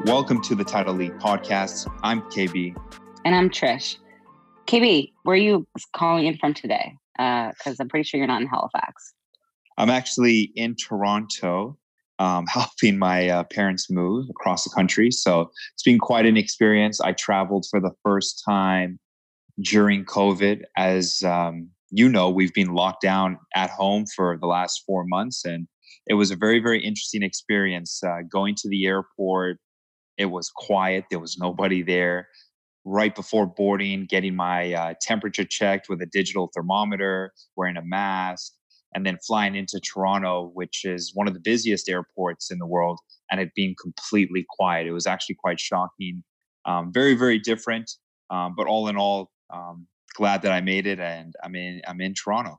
Welcome to the Title League podcast. I'm KB. And I'm Trish. KB, where are you calling in from today? Because I'm pretty sure you're not in Halifax. I'm actually in Toronto, helping my parents move across the country. So it's been quite an experience. I traveled for the first time during COVID. As you know, we've been locked down at home for the last 4 months. And it was a very, very interesting experience. Going to the airport, it was quiet. There was nobody there. Right before boarding, getting my temperature checked with a digital thermometer, wearing a mask, and then flying into Toronto, which is one of the busiest airports in the world, and it being completely quiet. It was actually quite shocking. Very, very different. But all in all, glad that I made it, and I'm in Toronto.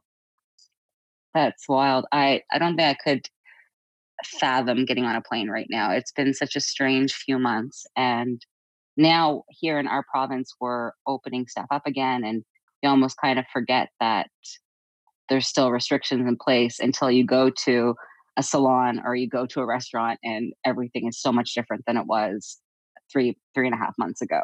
That's wild. I don't think I could fathom getting on a plane right now. It's been such a strange few months, and now here in our province we're opening stuff up again, and you almost kind of forget that there's still restrictions in place until you go to a salon or you go to a restaurant, and everything is so much different than it was three and a half months ago.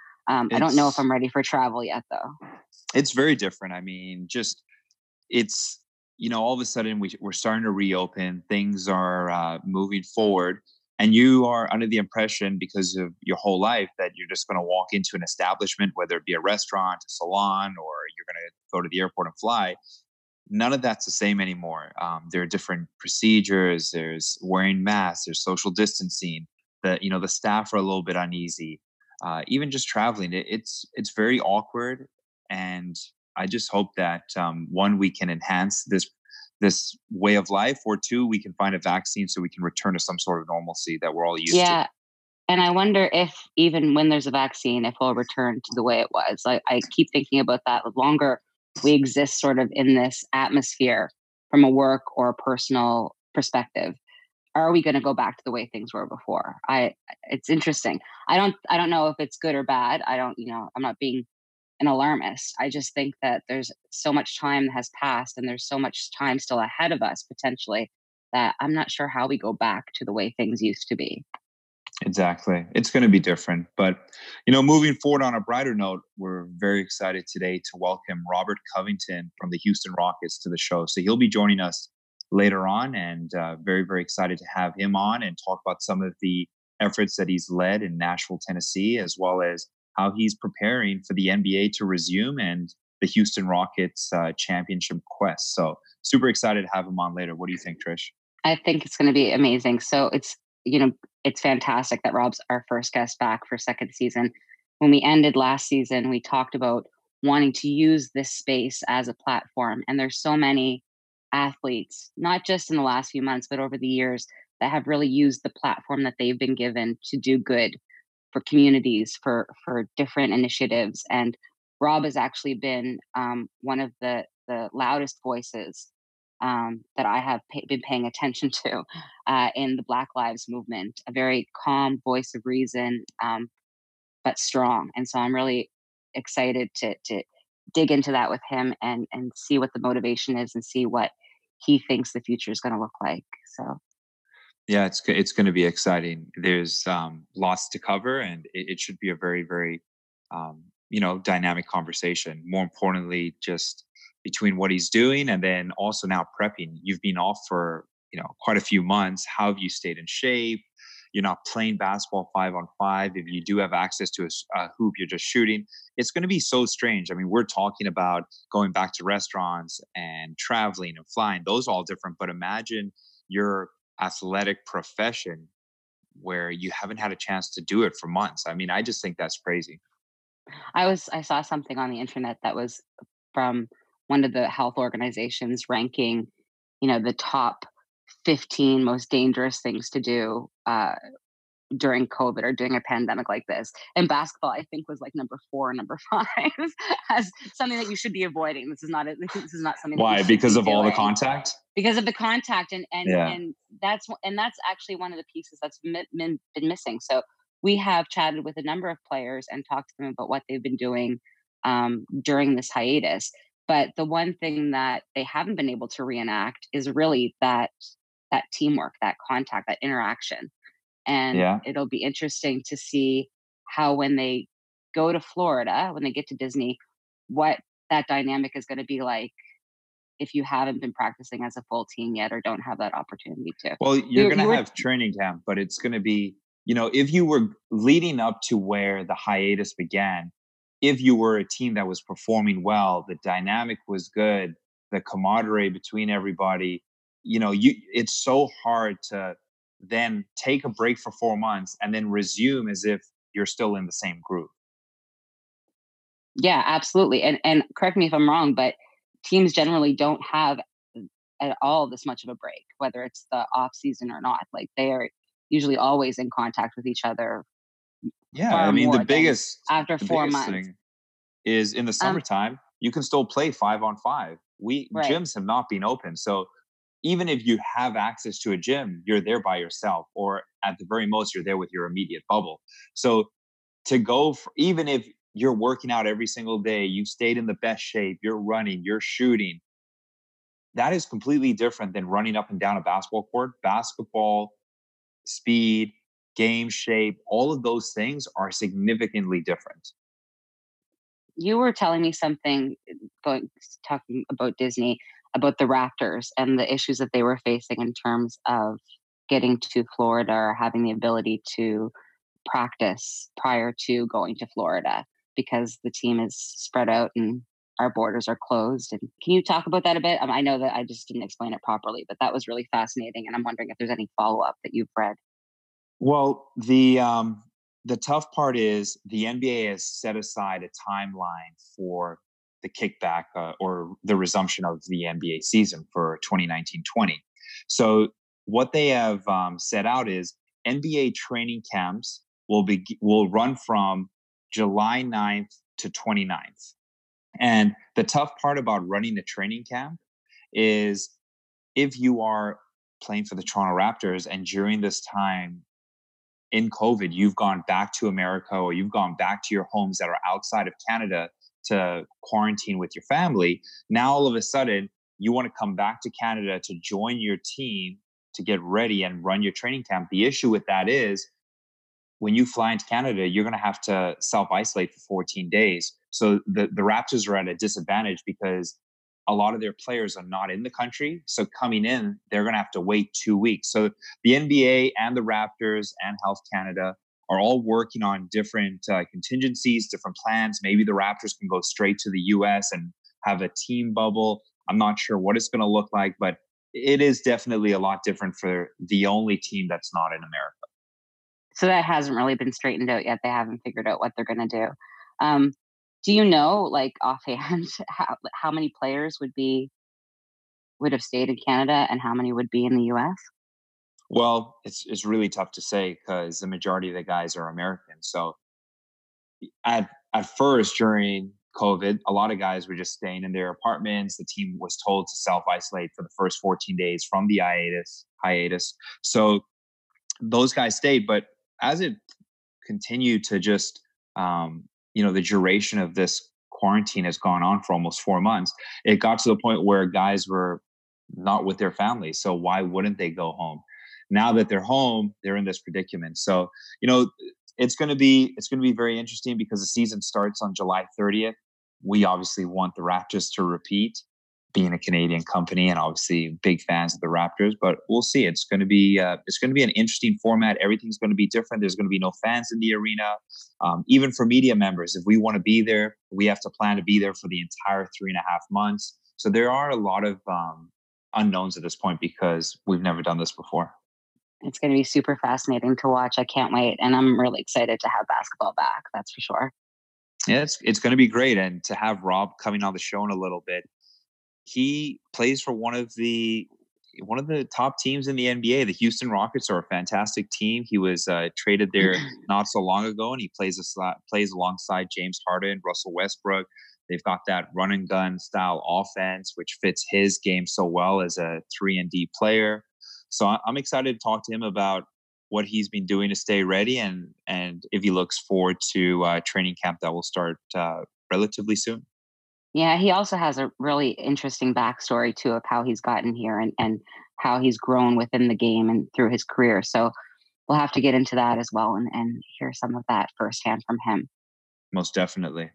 I don't know if I'm ready for travel yet, though. It's very different. I mean, just it's all of a sudden we're starting to reopen. Things are moving forward, and you are under the impression, because of your whole life, that you're just going to walk into an establishment, whether it be a restaurant, a salon, or you're going to go to the airport and fly. None of that's the same anymore. There are different procedures. There's wearing masks. There's social distancing. The staff are a little bit uneasy. Even just traveling, it's very awkward. And I just hope that one, we can enhance this way of life, or two, we can find a vaccine so we can return to some sort of normalcy that we're all used to. Yeah. And I wonder if even when there's a vaccine, if we'll return to the way it was. I keep thinking about that. The longer we exist sort of in this atmosphere from a work or a personal perspective, are we going to go back to the way things were before? It's interesting. I don't know if it's good or bad. I'm not being an alarmist. I just think that there's so much time that has passed, and there's so much time still ahead of us potentially, that I'm not sure how we go back to the way things used to be. Exactly. It's going to be different. But, moving forward on a brighter note, we're very excited today to welcome Robert Covington from the Houston Rockets to the show. So he'll be joining us later on, and very, very excited to have him on and talk about some of the efforts that he's led in Nashville, Tennessee, as well as how he's preparing for the NBA to resume and the Houston Rockets championship quest. So super excited to have him on later. What do you think, Trish? I think it's going to be amazing. So it's fantastic that Rob's our first guest back for second season. When we ended last season, we talked about wanting to use this space as a platform. And there's so many athletes, not just in the last few months, but over the years, that have really used the platform that they've been given to do good for communities, for different initiatives. And Rob has actually been one of the loudest voices that I have been paying attention to in the Black Lives Movement, a very calm voice of reason, but strong. And so I'm really excited to dig into that with him and see what the motivation is and see what he thinks the future is going to look like. So. Yeah, it's going to be exciting. There's lots to cover, and it should be a very, very, dynamic conversation. More importantly, just between what he's doing and then also now prepping. You've been off for, quite a few months. How have you stayed in shape? You're not playing basketball 5-on-5. If you do have access to a hoop, you're just shooting. It's going to be so strange. I mean, we're talking about going back to restaurants and traveling and flying. Those are all different. But imagine your athletic profession where you haven't had a chance to do it for months. I mean, I just think that's crazy. I saw something on the internet that was from one of the health organizations ranking, the top 15 most dangerous things to do during COVID or during a pandemic like this. And basketball, I think, was like number 4, number 5 as something that you should be avoiding. This is not something. Why? Because of all the contact? Because of the contact, and yeah. that's actually one of the pieces that's been missing. So we have chatted with a number of players and talked to them about what they've been doing during this hiatus. But the one thing that they haven't been able to reenact is really that teamwork, that contact, that interaction. And Yeah. it'll be interesting to see how, when they go to Florida, when they get to Disney, what that dynamic is going to be like if you haven't been practicing as a full team yet or don't have that opportunity to. Well, you're You, going to you were, have training camp, but it's going to be, if you were leading up to where the hiatus began, if you were a team that was performing well, the dynamic was good, the camaraderie between everybody, it's so hard to then take a break for 4 months and then resume as if you're still in the same group. yeah, absolutely. And correct me if I'm wrong, but teams generally don't have at all this much of a break, whether it's the off season or not. Like they are usually always in contact with each other Yeah, I far mean more than after the 4 months. thing is in the Um, summertime, you can still play 5-on-5. right. Gyms have not been open. So even if you have access to a gym, you're there by yourself, or at the very most, you're there with your immediate bubble. So to go for, even if you're working out every single day, you stayed in the best shape, you're running, you're shooting, that is completely different than running up and down a basketball court. Basketball, speed, game shape, all of those things are significantly different. You were telling me something, going talking about Disney, about the Raptors and the issues that they were facing in terms of getting to Florida or having the ability to practice prior to going to Florida because the team is spread out and our borders are closed. And can you talk about that a bit? I know that I just didn't explain it properly, but that was really fascinating. And I'm wondering if there's any follow up that you've read. Well, the tough part is the NBA has set aside a timeline for the kickback or the resumption of the NBA season for 2019-20. So what they have set out is NBA training camps will run from July 9th to 29th. And the tough part about running a training camp is if you are playing for the Toronto Raptors and during this time in COVID, you've gone back to America or you've gone back to your homes that are outside of Canada to quarantine with your family. Now, all of a sudden, you want to come back to Canada to join your team to get ready and run your training camp. The issue with that is when you fly into Canada, you're going to have to self isolate for 14 days. So the Raptors are at a disadvantage because a lot of their players are not in the country. So coming in, they're going to have to wait 2 weeks. So the NBA and the Raptors and Health Canada are all working on different contingencies, different plans. Maybe the Raptors can go straight to the US and have a team bubble. I'm not sure what it's going to look like, but it is definitely a lot different for the only team that's not in America. So that hasn't really been straightened out yet. They haven't figured out what they're going to do. Um, do you know, like offhand, how many players would have stayed in Canada and how many would be in the US? Well, it's really tough to say because the majority of the guys are American. So at first during COVID, a lot of guys were just staying in their apartments. The team was told to self isolate for the first 14 days from the hiatus. So those guys stayed, but as it continued to just the duration of this quarantine has gone on for almost 4 months, it got to the point where guys were not with their families. So why wouldn't they go home? Now that they're home, they're in this predicament. So, it's going to be very interesting because the season starts on July 30th. We obviously want the Raptors to repeat, being a Canadian company and obviously big fans of the Raptors, but we'll see. It's going to be an interesting format. Everything's going to be different. There's going to be no fans in the arena. Even for media members, if we want to be there, we have to plan to be there for the entire 3.5 months. So there are a lot of unknowns at this point because we've never done this before. It's going to be super fascinating to watch. I can't wait. And I'm really excited to have basketball back. That's for sure. Yeah, it's going to be great. And to have Rob coming on the show in a little bit, he plays for one of the top teams in the NBA. The Houston Rockets are a fantastic team. He was traded there not so long ago, and he plays alongside James Harden, Russell Westbrook. They've got that run and gun style offense, which fits his game so well as a 3-and-D player. So I'm excited to talk to him about what he's been doing to stay ready, and if he looks forward to training camp that will start relatively soon. Yeah, he also has a really interesting backstory too of how he's gotten here and how he's grown within the game and through his career. So we'll have to get into that as well and hear some of that firsthand from him. Most definitely.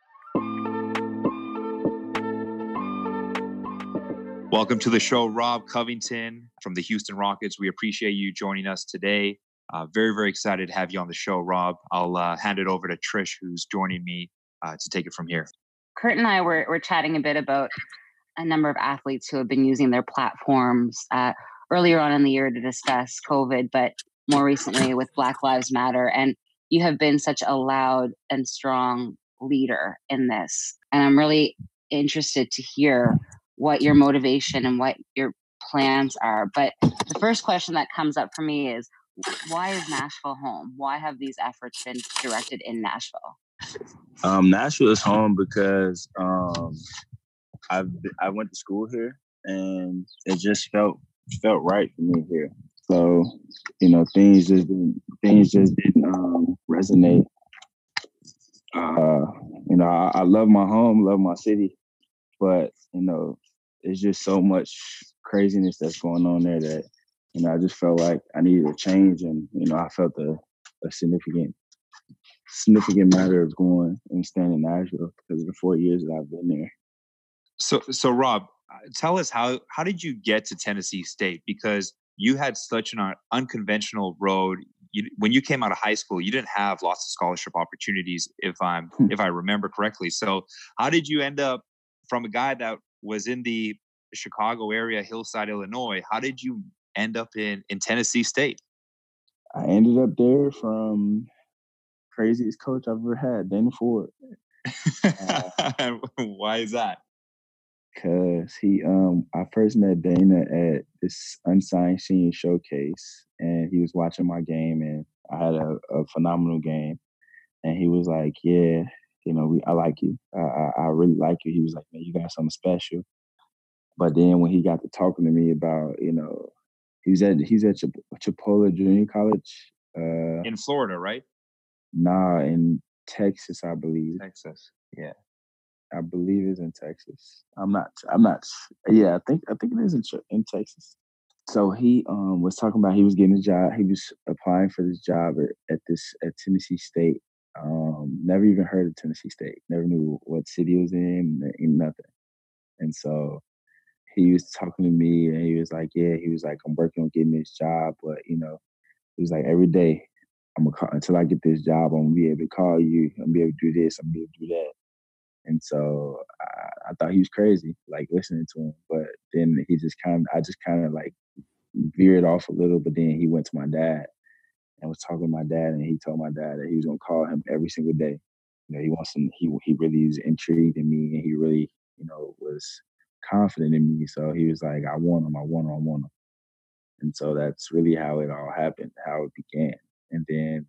Welcome to the show, Rob Covington from the Houston Rockets. We appreciate you joining us today. Very, very excited to have you on the show, Rob. I'll hand it over to Trish, who's joining me to take it from here. Kurt and I were chatting a bit about a number of athletes who have been using their platforms earlier on in the year to discuss COVID, but more recently with Black Lives Matter. And you have been such a loud and strong leader in this. And I'm really interested to hear what your motivation and what your plans are. But the first question that comes up for me is, why is Nashville home? Why have these efforts been directed in Nashville? Nashville is home because I went to school here, and it just felt right for me here. So, things just didn't resonate. I love my home, love my city, but it's just so much craziness that's going on there that I just felt like I needed a change, and I felt a significant matter of going and staying in Nashville because of the 4 years that I've been there. So Rob, tell us how did you get to Tennessee State? Because you had such an unconventional road. When you came out of high school, you didn't have lots of scholarship opportunities, if I remember correctly. So how did you end up from a guy that was in the Chicago area, Hillside, Illinois? How did you end up in Tennessee State? I ended up there from craziest coach I've ever had, Dana Ford. Why is that? Because I first met Dana at this unsigned senior showcase, and he was watching my game, and I had a phenomenal game. And he was like, "Yeah, I like you. I really like you." He was like, "Man, you got something special." But then when he got to talking to me about, he's at Chipola Junior College in Florida, right? Nah, in Texas, I believe. Texas, yeah. I believe it's in Texas. I'm not. Yeah, I think it is in Texas. So he was talking about he was getting a job. He was applying for this job at Tennessee State. Never even heard of Tennessee State. Never knew what city it was in nothing. And so he was talking to me, and he was like, "Yeah," he was like, "I'm working on getting this job, but he was like, every day I'm gonna call until I get this job. I'm gonna be able to call you. I'm gonna be able to do this. I'm gonna be able to do that." And so I thought he was crazy, like listening to him. But then I just kind of like veered off a little. But then he went to my dad and was talking to my dad, and he told my dad that he was gonna call him every single day. He wants him. He really was intrigued in me, and he really, was confident in me. So he was like, "I want him. I want him. I want him." And so that's really how it all happened, how it began. And then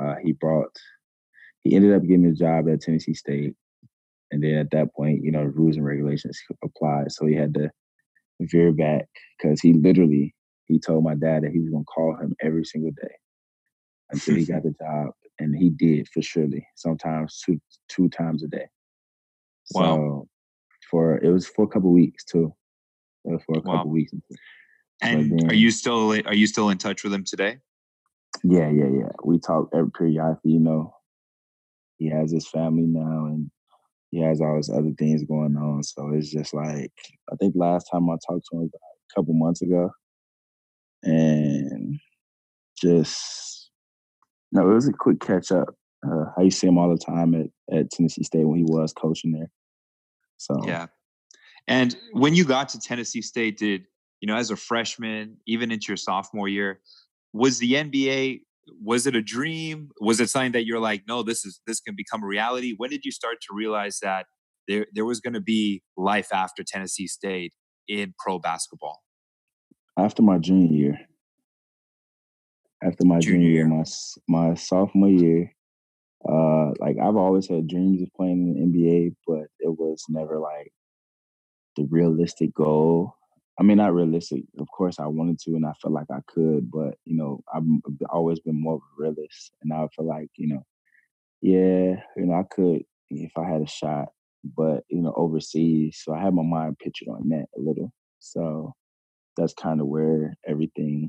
he ended up getting a job at Tennessee State. And then at that point, rules and regulations applied. So he had to veer back because he told my dad that he was going to call him every single day until he got the job. And he did for surely, sometimes two times a day. Wow. So it was for a couple of weeks too. It was for a couple of weeks. And then, are you still in touch with him today? Yeah. We talk periodically. He has his family now, and he has all his other things going on. So it's just like, I think last time I talked to him was a couple months ago. And just, it was a quick catch up. I used to see him all the time at Tennessee State when he was coaching there. So yeah. And when you got to Tennessee State, as a freshman, even into your sophomore year, was the NBA, was it a dream? Was it something that you're like, no, this can become a reality? When did you start to realize that there was going to be life after Tennessee State in pro basketball? After my junior year. After my junior year, my sophomore year, I've always had dreams of playing in the NBA, but it was never like the realistic goal. I mean, not realistic. Of course, I wanted to, and I felt like I could, but I've always been more of a realist, and I feel like I could if I had a shot, but overseas. So I had my mind pictured on that a little. So that's kind of where everything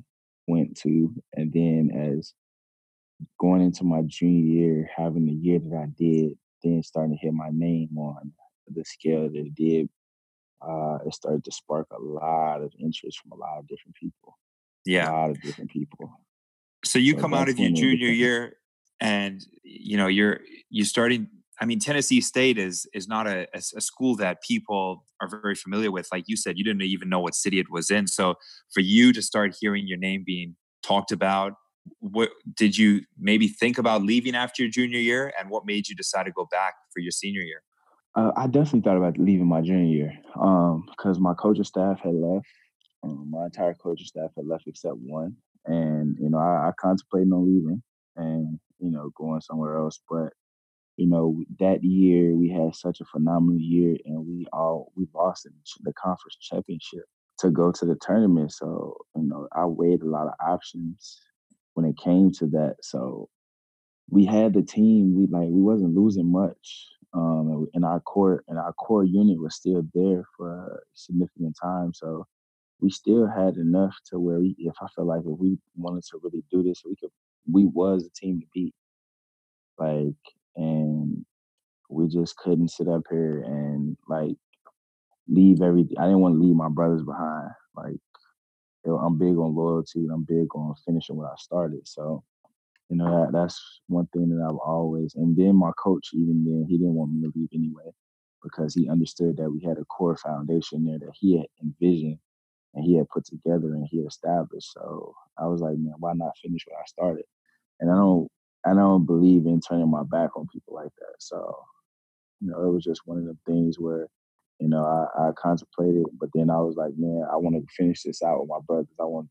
went to, and then as going into my junior year, having the year that I did, then starting to hit my name on the scale that it did, it started to spark a lot of interest from a lot of different people. A Yeah. lot of different people. So you So come out that's of your when it junior became. year, and you starting. I mean, Tennessee State is not a school that people are very familiar with. Like you said, you didn't even know what city it was in. So for you to start hearing your name being talked about, what did you maybe think about leaving after your junior year, and what made you decide to go back for your senior year? I definitely thought about leaving my junior year because my coaching staff had left. My entire coaching staff had left except one, and I contemplated on leaving and going somewhere else. But that year we had such a phenomenal year, and we lost in the conference championship to go to the tournament. So I weighed a lot of options when it came to that. So we had the team. We wasn't losing much, and our core unit was still there for a significant time. So we still had enough to where if I felt like if we wanted to really do this, we was a team to beat. Like, and we just couldn't sit up here and like leave everything. I didn't want to leave my brothers behind. Like, I'm big on loyalty and I'm big on finishing what I started. So that's one thing that I've always. And then my coach, even then, he didn't want me to leave anyway because he understood that we had a core foundation there that he had envisioned and he had put together and he had established. So I was like, man, why not finish what I started? And I don't believe in turning my back on people like that. So it was just one of the things where I contemplated, but then I was like, man, I want to finish this out with my brothers. I want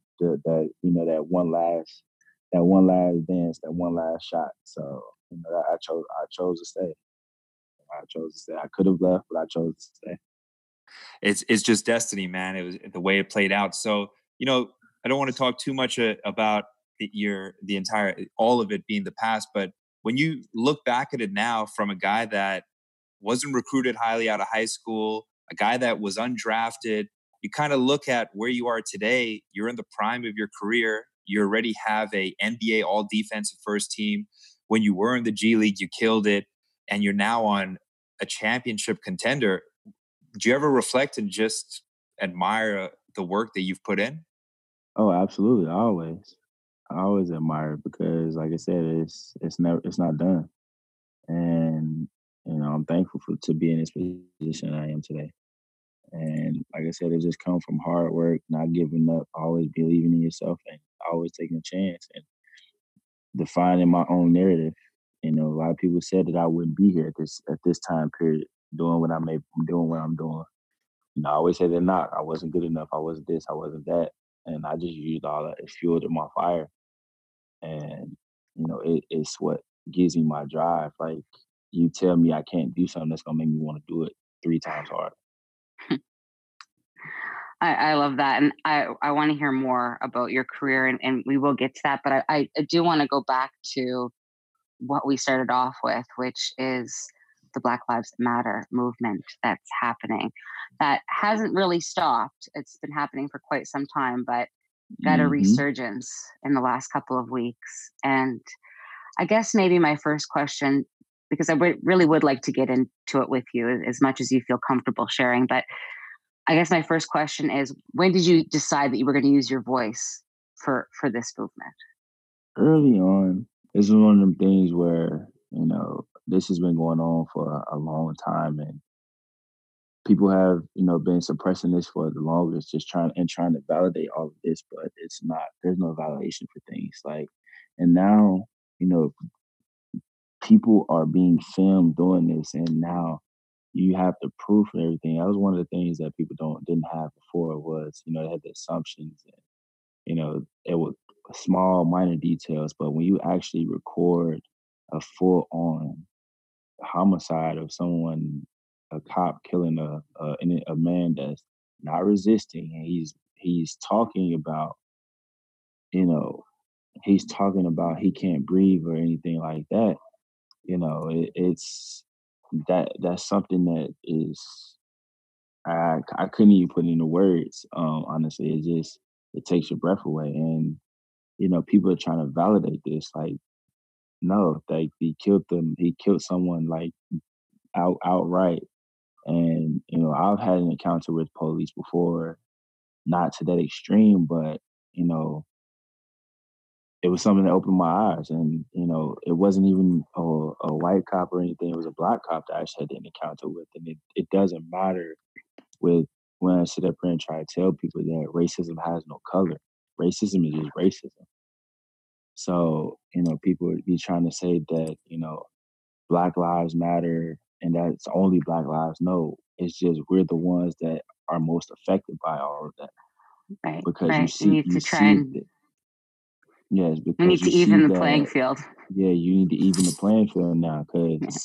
that one last dance, that one last shot. So I chose to stay. I chose to stay. I could have left, but I chose to stay. It's just destiny, man. It was the way it played out. So I don't want to talk too much about the entire all of it being the past, but when you look back at it now, from a guy that wasn't recruited highly out of high school, a guy that was undrafted, you kind of look at where you are today. You're in the prime of your career. You already have a NBA All Defensive First Team. When you were in the G League, you killed it, and you're now on a championship contender. Do you ever reflect and just admire the work that you've put in? Oh, absolutely. I always admire it because, like I said, it's not done, and I'm thankful to be in this position I am today. And like I said, it just comes from hard work, not giving up, always believing in yourself, and always taking a chance and defining my own narrative. A lot of people said that I wouldn't be here at this time period, doing what doing what I'm doing. I always said they're not. I wasn't good enough. I wasn't this. I wasn't that. And I just used all that as fuel to my fire. And it's what gives me my drive. Like, you tell me I can't do something, that's gonna make me want to do it 3 times harder. I love that. And I want to hear more about your career, and we will get to that. But I do want to go back to what we started off with, which is the Black Lives Matter movement that's happening. That hasn't really stopped. It's been happening for quite some time, but got a Hmm. resurgence in the last couple of weeks. And I guess maybe my first question, because really would like to get into it with you as much as you feel comfortable sharing, but I guess my first question is, when did you decide that you were going to use your voice for this movement? Early on, this is one of them things where this has been going on for a long time, and people have been suppressing this for the longest, just trying to validate all of this, but it's not. There's no validation for things like, and now you know people are being filmed doing this, and now you have the proof and everything. That was one of the things that people didn't have before, was they had the assumptions, and it was small minor details, but when you actually record a full on homicide of someone, a cop killing a man that's not resisting, and he's talking about you know he's talking about he can't breathe or anything like that. It's that's something that is, I couldn't even put into words. Honestly, it takes your breath away. And people are trying to validate this. Like, no, like he killed them. He killed someone like outright. And I've had an encounter with police before, not to that extreme, but you know, it was something that opened my eyes. And it wasn't even a white cop or anything. It was a black cop that I actually had an encounter with. And it doesn't matter with when I sit up here and try to tell people that racism has no color. Racism is just racism. So, people would be trying to say that, Black Lives Matter and that's only Black lives. No, it's just we're the ones that are most affected by all of that. Right. Because We need to try and yes, we need because to you see even the that, playing field. yeah, you need to even the playing field now. Because,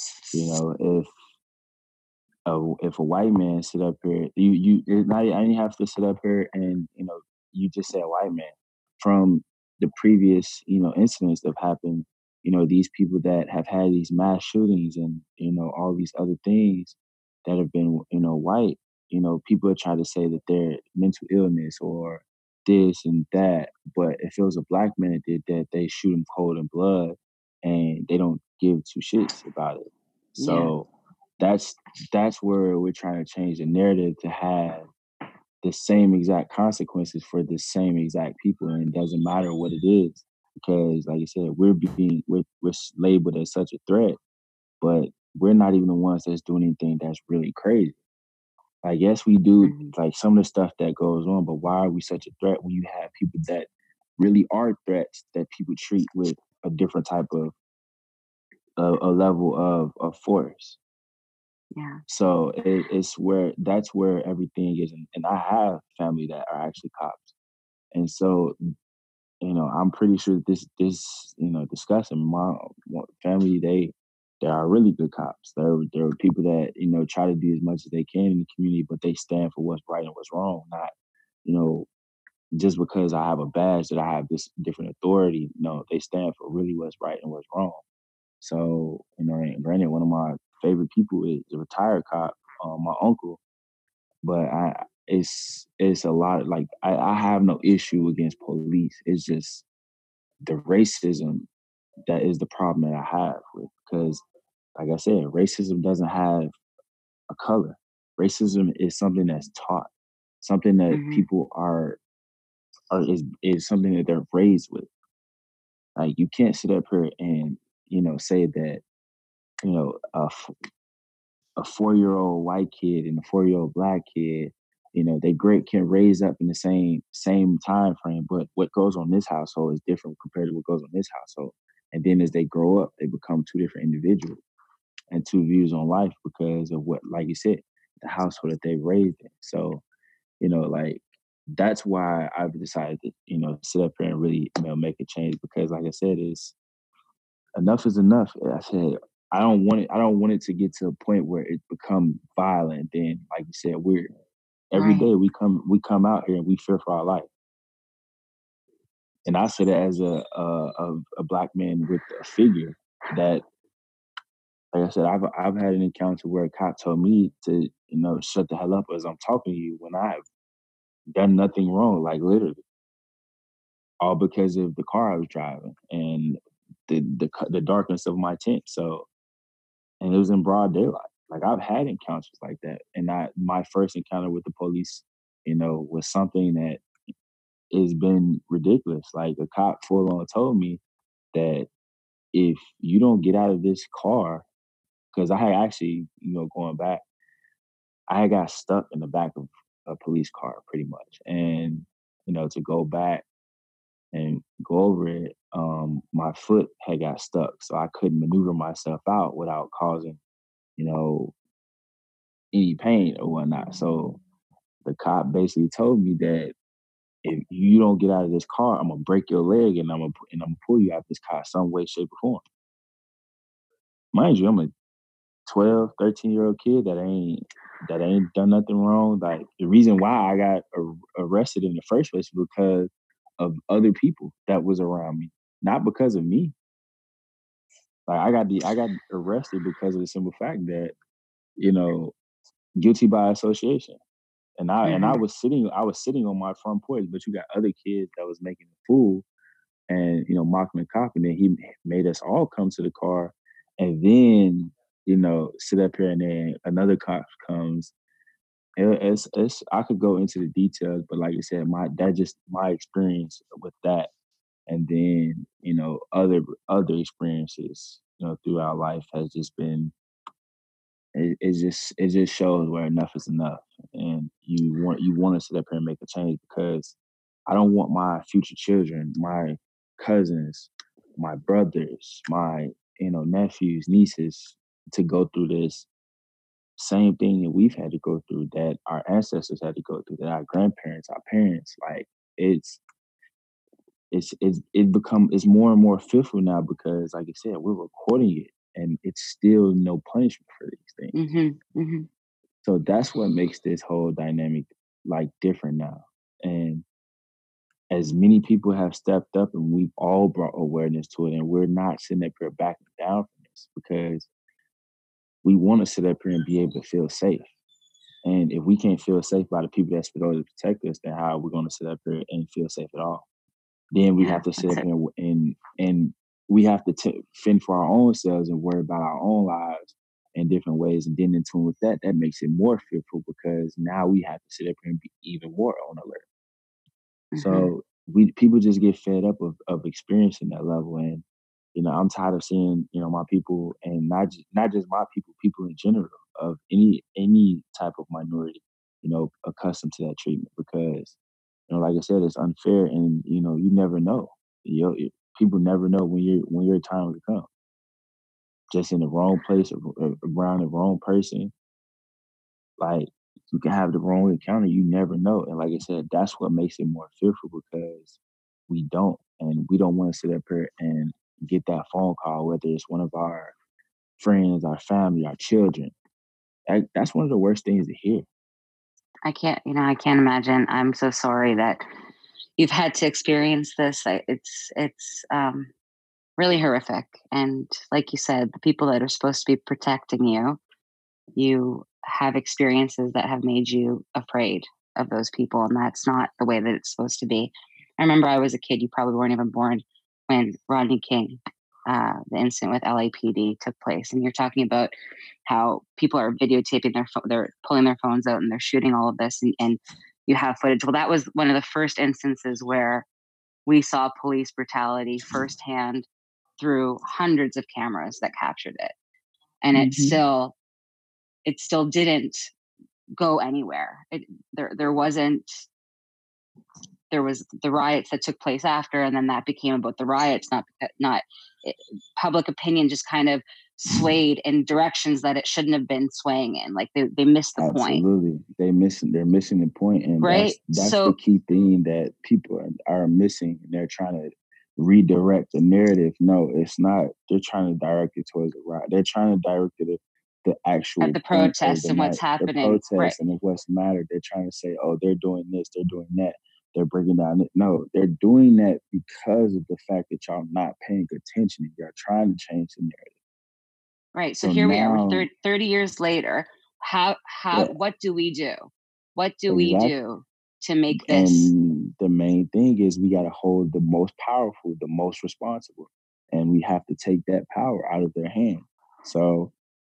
if a white man sit up here, I didn't have to sit up here and you just say a white man. From the previous incidents that have happened, these people that have had these mass shootings and all these other things that have been white, people are trying to say that they're mental illness or this and that. But if it was a black man that did that, they shoot him cold in blood and they don't give two shits about it. So that's where we're trying to change the narrative to have the same exact consequences for the same exact people, and it doesn't matter what it is because, like I said, we're labeled as such a threat, but we're not even the ones that's doing anything that's really crazy. Like, yes, we do like some of the stuff that goes on, but why are we such a threat when you have people that really are threats that people treat with a different type of a level of force? Yeah. So that's where everything is, and I have family that are actually cops, and so I'm pretty sure this discussing my family, they are really good cops. They're people that try to do as much as they can in the community, but they stand for what's right and what's wrong, not you know just because I have a badge that I have this different authority. No, they stand for really what's right and what's wrong. So, and granted, one of my favorite people is a retired cop, my uncle. But it's a lot. Like I have no issue against police. It's just the racism that is the problem that I have with. Because, like I said, racism doesn't have a color. Racism is something that's taught, something that people is something that they're raised with. Like you can't sit up here and say that you know a, a 4-year-old white kid and a 4-year-old black kid, they great can raise up in the same time frame, but what goes on this household is different compared to what goes on this household. And then as they grow up, they become two different individuals and two views on life because of what, like you said, the household that they raised in. So, like that's why I've decided to, sit up here and really, make a change because like I said, is enough is enough. I said I don't want it. I don't want it to get to a point where it become violent. Then, like you said, we're every day we come out here and we fear for our life. And I said it as a black man with a figure that, like I said, I've had an encounter where a cop told me to shut the hell up as I'm talking to you when I've done nothing wrong, like literally, all because of the car I was driving and the darkness of my tent. So. And it was in broad daylight. Like I've had encounters like that, and my first encounter with the police, was something that has been ridiculous. Like a cop full on told me that if you don't get out of this car, because I had actually, going back, I had got stuck in the back of a police car pretty much, and to go back and go over it, my foot had got stuck, so I couldn't maneuver myself out without causing you know, any pain or whatnot. So the cop basically told me that if you don't get out of this car, I'm gonna break your leg and I'm gonna pull you out of this car some way, shape, or form. Mind you, I'm a 12, 13-year-old kid that ain't done nothing wrong. Like the reason why I got arrested in the first place was because of other people that was around me, not because of me. Like I got arrested because of the simple fact that you know guilty by association. And I was sitting on my front porch, but you got other kids that was making a fool, and, mock him and cop. And then he made us all come to the car and then, sit up here, and then another cop comes. It's I could go into the details, but like I said, my experience with that. And then, other experiences, throughout life has just been, it just shows where enough is enough. And you want to sit up here and make a change, because I don't want my future children, my cousins, my brothers, my, nephews, nieces, to go through this same thing that we've had to go through, that our ancestors had to go through, that our grandparents, our parents. Like, it's more and more fearful now, because, like I said, we're recording it, and it's still no punishment for these things. So that's what makes this whole dynamic like different now. And as many people have stepped up, and we've all brought awareness to it, and we're not sitting up here backing down from this, because we want to sit up here and be able to feel safe. And if we can't feel safe by the people that's supposed to protect us, then how are we going to sit up here and feel safe at all? Then we have to sit up here and we have to fend for our own selves and worry about our own lives in different ways. And then in tune with that, that makes it more fearful, because now we have to sit up here and be even more on alert. So people just get fed up of experiencing that level. And, I'm tired of seeing, my people, and not just my people in general, of any type of minority, accustomed to that treatment, because, like I said, it's unfair. And, you never know. People never know when your time will come. Just in the wrong place, around the wrong person, like, you can have the wrong encounter. You never know. And like I said, that's what makes it more fearful, because we don't want to sit up here and get that phone call, whether it's one of our friends, our family, our children. That's one of the worst things to hear. I can't imagine. I'm so sorry that you've had to experience this. It's really horrific. And like you said, the people that are supposed to be protecting you have experiences that have made you afraid of those people. And that's not the way that it's supposed to be. I remember I was a kid, you probably weren't even born, when Rodney King, the incident with LAPD took place. And you're talking about how people are videotaping they're pulling their phones out and they're shooting all of this, and you have footage. Well, that was one of the first instances where we saw police brutality firsthand through hundreds of cameras that captured it. And it still didn't go anywhere. There was the riots that took place after, and then that became about the riots, public opinion just kind of swayed in directions that it shouldn't have been swaying in. Like they missed the point. Absolutely. They're missing the point. And right? that's the key thing that people are missing. And they're trying to redirect the narrative. No, it's not. They're trying to direct it towards the riot. They're trying to direct it the actual at the protests and what's happening. The protests and what's mattered. They're trying to say, oh, they're doing this, they're doing that. They're bringing down it. No, they're doing that because of the fact that y'all not paying attention. You're trying to change the narrative. Right. So here now, we are, 30 years later. What do we do? What do we do to make this? And the main thing is we got to hold the most powerful, the most responsible, and we have to take that power out of their hand. So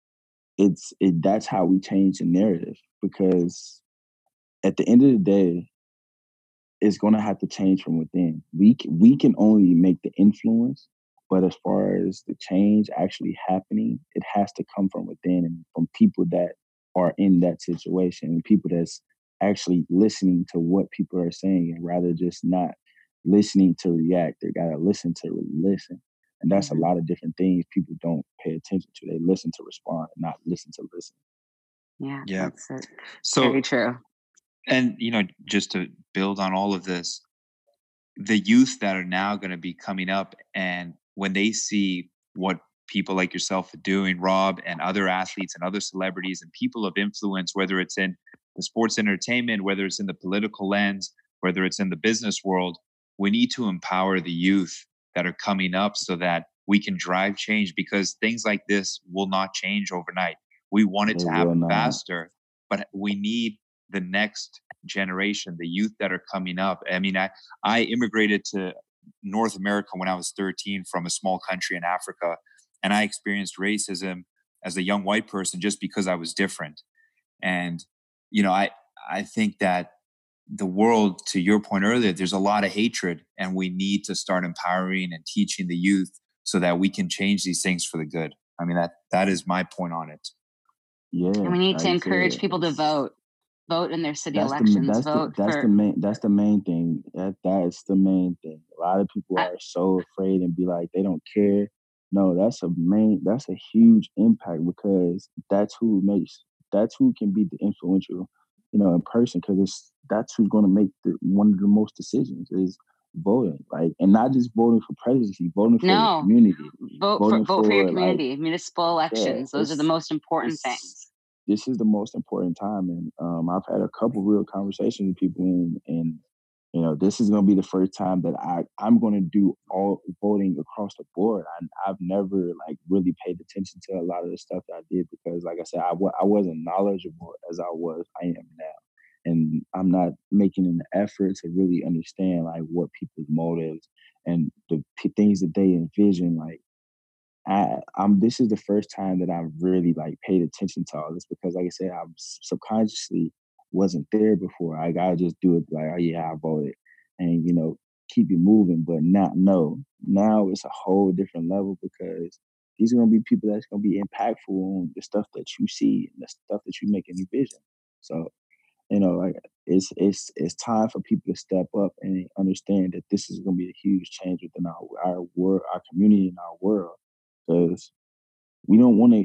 that's how we change the narrative, because at the end of the day, it's going to have to change from within. We can only make the influence, but as far as the change actually happening, it has to come from within and from people that are in that situation, and people that's actually listening to what people are saying, and rather just not listening to react. They got to listen to listen. And that's a lot of different things people don't pay attention to. They listen to respond, not listen to listen. Yeah. That's very true. And, just to build on all of this, the youth that are now going to be coming up, and when they see what people like yourself are doing, Rob, and other athletes and other celebrities and people of influence, whether it's in the sports entertainment, whether it's in the political lens, whether it's in the business world, we need to empower the youth that are coming up so that we can drive change, because things like this will not change overnight. We want it to happen faster, but we need the next generation, the youth that are coming up. I mean, I immigrated to North America when I was 13 from a small country in Africa. And I experienced racism as a young white person just because I was different. And, I think that the world, to your point earlier, there's a lot of hatred, and we need to start empowering and teaching the youth so that we can change these things for the good. I mean, that is my point on it. Yeah. And we need to encourage people to vote in their city elections. That's the main thing. That's the main thing. A lot of people are so afraid and be like, they don't care. No, that's a huge impact, because that's who can be the influential, in person, because that's who's going to make one of the most decisions is voting, like, and not just voting for presidency, voting for the community. Vote for your community, like, municipal elections. Those are the most important things. This is the most important time, and I've had a couple real conversations with people, and this is going to be the first time that I'm going to do all voting across the board. I've never like really paid attention to a lot of the stuff that I did, because, like I said, I wasn't knowledgeable as I am now, and I'm not making an effort to really understand like what people's motives and the things that they envision. Like, this is the first time that I've really like paid attention to all this, because, like I said, I subconsciously wasn't there before. I gotta just do it like, oh yeah, I voted, and keep it moving. But now it's a whole different level, because these are gonna be people that's gonna be impactful on the stuff that you see and the stuff that you make any vision. So like it's time for people to step up and understand that this is gonna be a huge change within our world, our community, and our world, because we don't want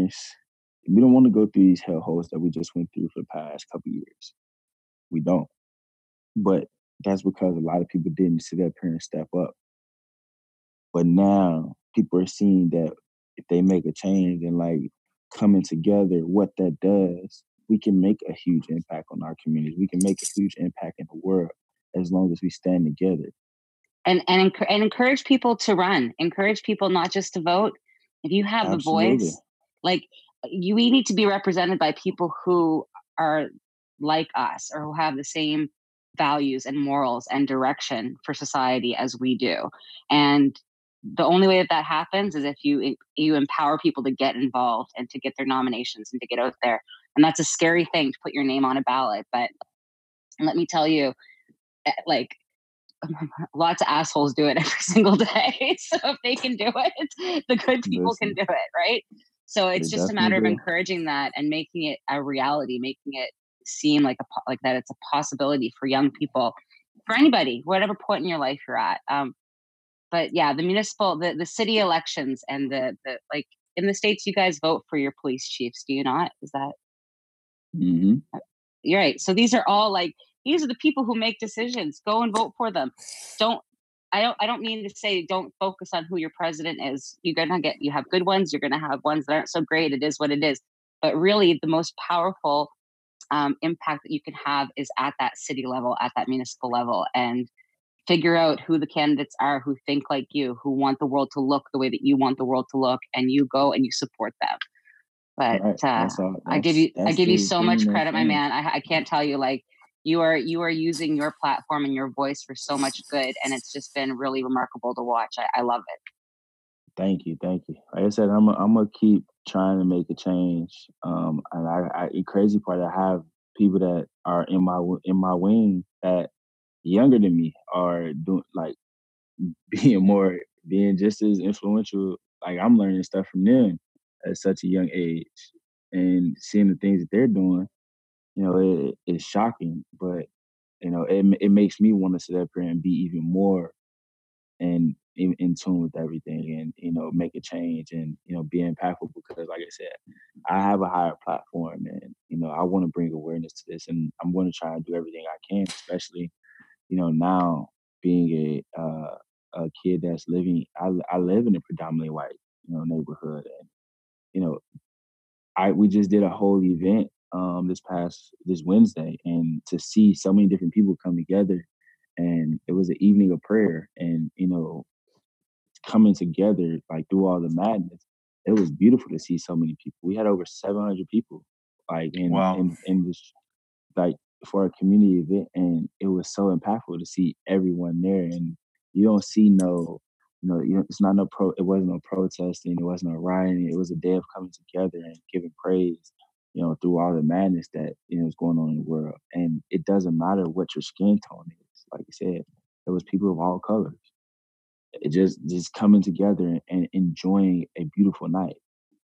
to go through these hellholes that we just went through for the past couple years. We don't. But that's because a lot of people didn't sit up here and step up. But now people are seeing that if they make a change and like coming together, what that does, we can make a huge impact on our communities. We can make a huge impact in the world as long as we stand together. And encourage people to run. Encourage people not just to vote. If you have a voice, like we need to be represented by people who are like us or who have the same values and morals and direction for society as we do. And the only way that happens is if you empower people to get involved and to get their nominations and to get out there. And that's a scary thing, to put your name on a ballot. But let me tell you, like, lots of assholes do it every single day. So if they can do it, the good people can do it, right? So it's just a matter of encouraging that and making it a reality, making it seem like that it's a possibility for young people, for anybody, whatever point in your life you're at. But yeah, the municipal, the city elections, and the like in the States, you guys vote for your police chiefs, do you not? Is that? Mm-hmm. You're right. So these are all these are the people who make decisions. Go and vote for them. I don't mean to say don't focus on who your president is. You have good ones. You're going to have ones that aren't so great. It is what it is. But really the most powerful impact that you can have is at that city level, at that municipal level, and figure out who the candidates are who think like you, who want the world to look the way that you want the world to look, and you go and you support them. But I give you so much credit, my man. I can't tell you, like, you are using your platform and your voice for so much good, and it's just been really remarkable to watch. I love it. Thank you. Like I said, I'm gonna keep trying to make a change. And the crazy part, I have people that are in my wing that younger than me are doing, like, being just as influential. Like, I'm learning stuff from them at such a young age, and seeing the things that they're doing, it's shocking. But it makes me want to sit up here and be even more and in tune with everything, and make a change, and be impactful, because, like I said, I have a higher platform, and I want to bring awareness to this, and I'm going to try and do everything I can, especially now being a kid that's living. I live in a predominantly white neighborhood, and we just did a whole event this Wednesday, and to see so many different people come together, and it was an evening of prayer, and coming together like through all the madness. It was beautiful to see so many people. We had over 700 people, like in this, like, for a community event, and it was so impactful to see everyone there, and You don't see no, it's not no it wasn't no protesting, it wasn't no rioting. It was a day of coming together and giving praise, through all the madness that is going on in the world. And it doesn't matter what your skin tone is. Like I said, it was people of all colors. It just coming together and enjoying a beautiful night.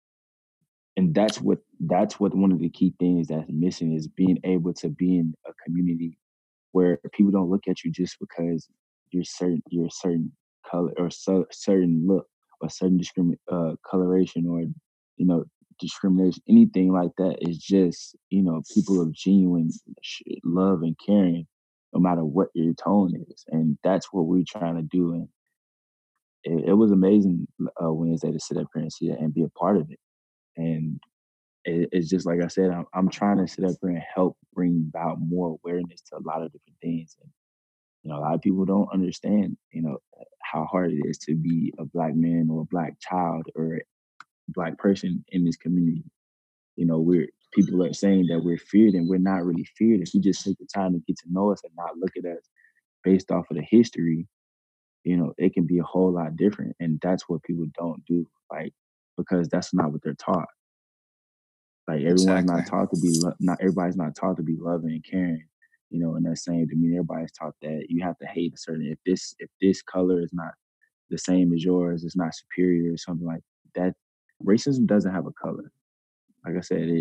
And that's what one of the key things that's missing is being able to be in a community where people don't look at you just because you're a certain color or certain look or certain coloration or discrimination, anything like that. Is just people of genuine love and caring, no matter what your tone is, and that's what we're trying to do. And it was amazing Wednesday to sit up here and see that and be a part of it. And it's just like I said, I'm trying to sit up here and help bring about more awareness to a lot of different things. And a lot of people don't understand, how hard it is to be a black man or a black child or a black person in this community. We're people are saying that we're feared, and we're not really feared. If you just take the time to get to know us and not look at us based off of the history, it can be a whole lot different. And that's what people don't do, like, because that's not what they're taught. Like everyone's Exactly. not taught to be not everybody's not taught to be loving and caring, in that same demeanor. Everybody's taught that you have to hate a certain if this color is not the same as yours, it's not superior or something like that. Racism doesn't have a color. Like I said,